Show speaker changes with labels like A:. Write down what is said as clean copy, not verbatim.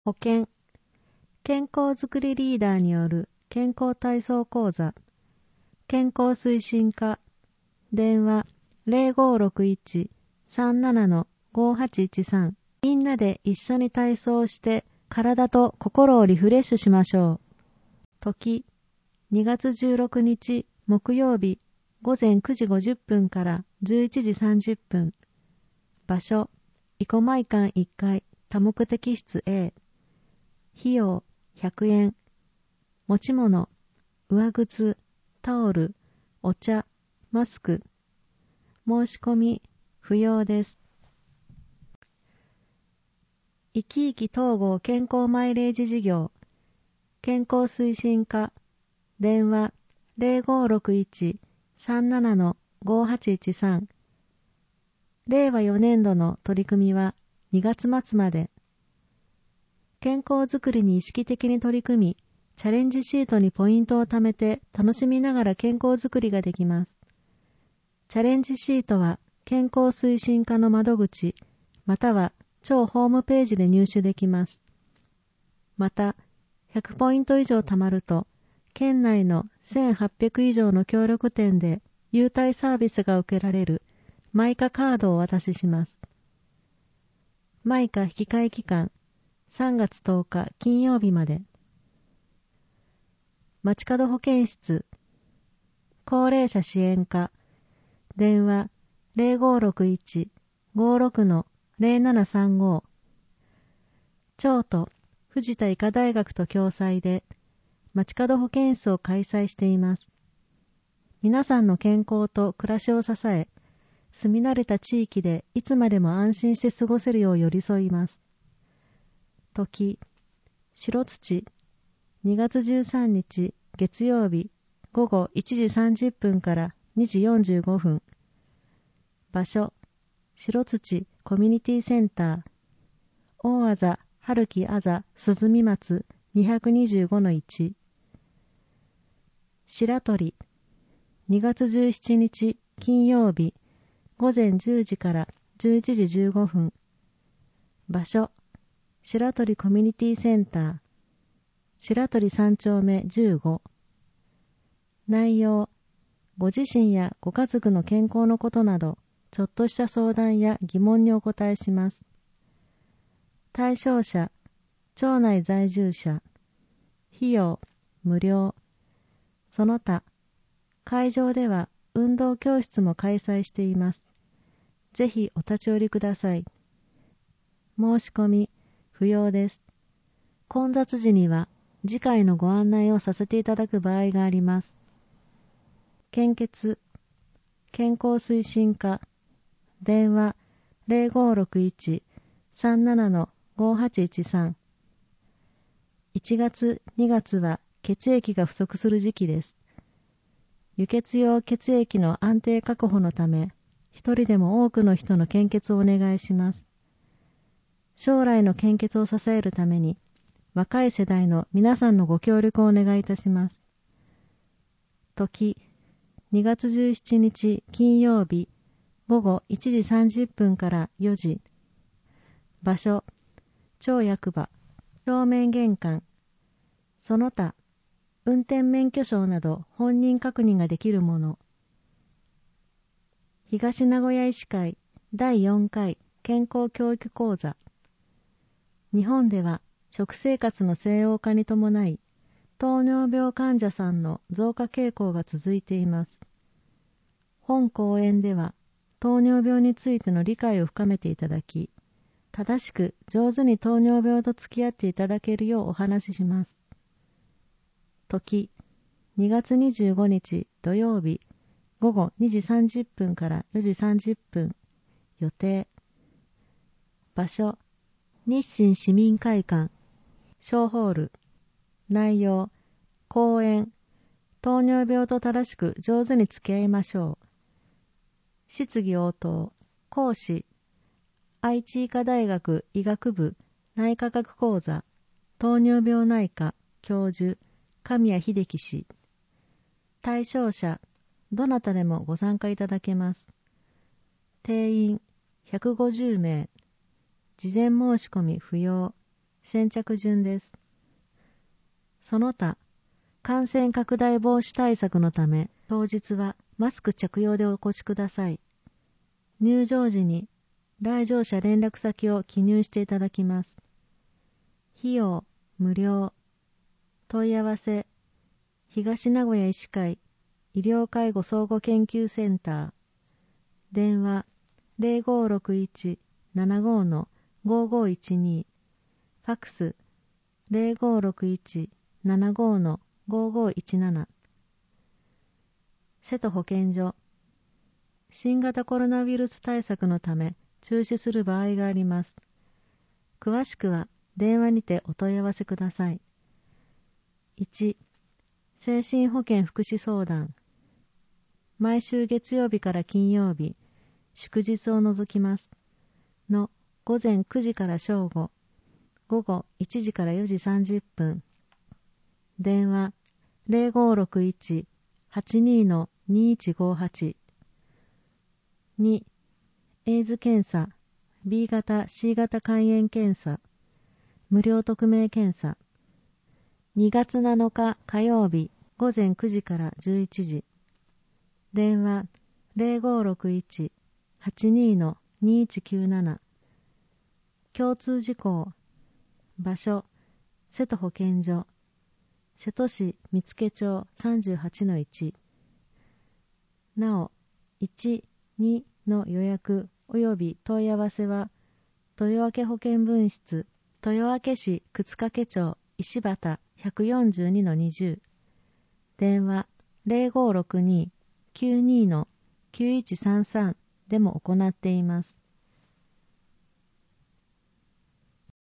A: 保健健康づくりリーダーによる健康体操講座。健康推進課。電話 0561-37-5813。みんなで一緒に体操して体と心をリフレッシュしましょう。時2月16日木曜日午前9時50分から11時30分。場所生駒会館1階多目的室 A。費用100円。持ち物上靴、タオル、お茶、マスク。申し込み不要です。生き生き統合健康マイレージ事業。健康推進課。電話 0561-37-5813。令和4年度の取り組みは2月末まで。健康づくりに意識的に取り組み、チャレンジシートにポイントを貯めて楽しみながら健康づくりができます。チャレンジシートは健康推進課の窓口、または超ホームページで入手できます。また、100ポイント以上貯まると、県内の1800以上の協力店で優待サービスが受けられるマイカカードをお渡しします。マイカ引換期間3月10日金曜日まで。街角保健室。高齢者支援課。電話 0561-56-0735。町と藤田医科大学と共催で街角保健室を開催しています。皆さんの健康と暮らしを支え、住み慣れた地域でいつまでも安心して過ごせるよう寄り添います。時、白土、2月13日月曜日午後1時30分から2時45分。場所、白土コミュニティセンター。大あざ、春木あざ、鈴見松 225-1。白鳥、2月17日金曜日午前10時から11時15分。場所、白鳥コミュニティセンター。白鳥3丁目15。内容、ご自身やご家族の健康のことなど、ちょっとした相談や疑問にお答えします。対象者、町内在住者。費用、無料。その他、会場では運動教室も開催しています。ぜひお立ち寄りください。申し込み、不要です。混雑時には次回のご案内をさせていただく場合があります。献血、健康推進課。電話 0561-37-5813。1月、2月は血液が不足する時期です。輸血用血液の安定確保のため、一人でも多くの人の献血をお願いします。将来の献血を支えるために、若い世代の皆さんのご協力をお願いいたします。時、2月17日金曜日午後1時30分から4時。場所、町役場、正面玄関。その他、運転免許証など本人確認ができるもの。東名古屋医師会第4回健康教育講座。日本では食生活の西欧化に伴い、糖尿病患者さんの増加傾向が続いています。本講演では、糖尿病についての理解を深めていただき、正しく上手に糖尿病と付き合っていただけるようお話しします。時、2月25日土曜日午後2時30分から4時30分。予定。場所、日清市民会館、小ホール。内容、講演、糖尿病と正しく上手に付き合いましょう。質疑応答、講師、愛知医科大学医学部内科学講座、糖尿病内科教授、神谷秀樹氏。対象者、どなたでもご参加いただけます。定員150名。事前申し込み不要。 先着順です。その他、感染拡大防止対策のため、当日はマスク着用でお越しください。入場時に来場者連絡先を記入していただきます。費用無料。問い合わせ、東名古屋医師会医療介護相互研究センター。電話0561-75-5512。ファクス0561-75-5517。瀬戸保健所。新型コロナウイルス対策のため中止する場合があります。詳しくは電話にてお問い合わせください。1、精神保健福祉相談。毎週月曜日から金曜日、祝日を除きます。の午前9時から正午、午後1時から4時30分。電話0561-82-2158。2、エイズ検査、B 型、C 型肝炎検査、無料匿名検査。2月7日火曜日、午前9時から11時。電話0561-82-2197。共通事項。場所、瀬戸保健所。瀬戸市見附町 38-1。なお、1、2の予約及び問い合わせは、豊明保健分室、豊明市沓掛町石畑 142-20。電話0562-92-9133でも行っています。